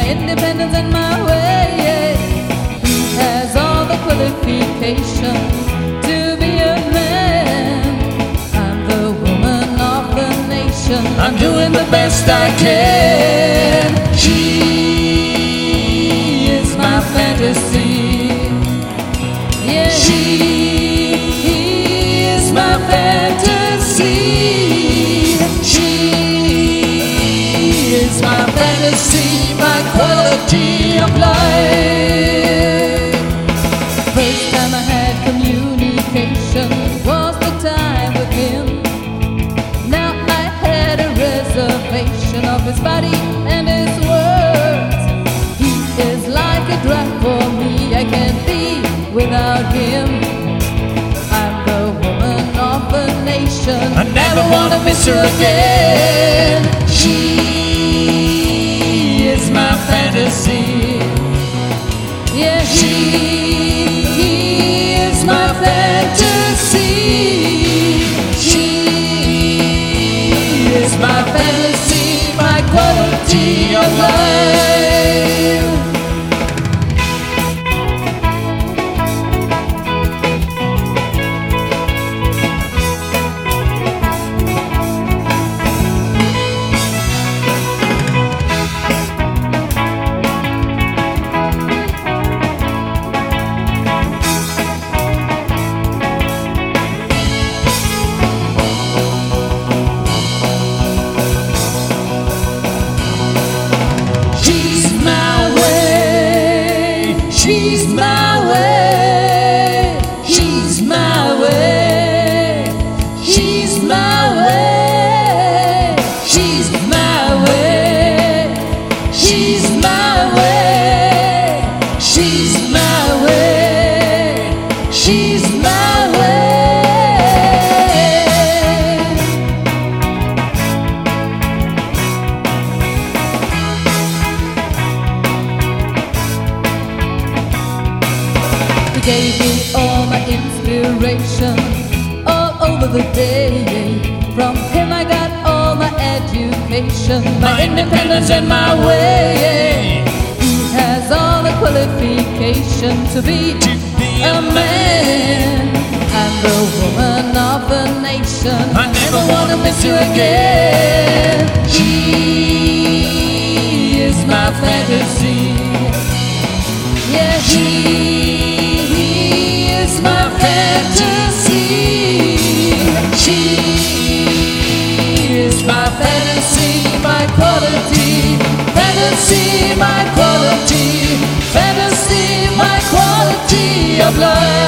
independence and my way. He has all the qualifications to be a man. I'm the woman of the nation. I'm doing the best I can. She is my fantasy. Yeah, she is my fantasy. She is my fantasy, my quality of life. First time I had communication was the time with him. Now I had a reservation of his body and his words. He is like a drug for me, I can't be without him. I'm the woman of the nation, I never wanna miss her again. She is my fantasy. Yeah, she is my fantasy. She is my fantasy, my quality of life. She's my way, she's my way, she's my way, she's my way, she's my way, she's my way, she's my way. He gave me all my inspiration all over the day. From him I got all my education, my independence and my way. He has all the qualifications to be a man. I'm the woman of the nation, I never wanna miss you again. She is my fantasy. Yeah, she is my fantasy. She is my fantasy, my quality. Fantasy, my quality. Fantasy, my quality of life.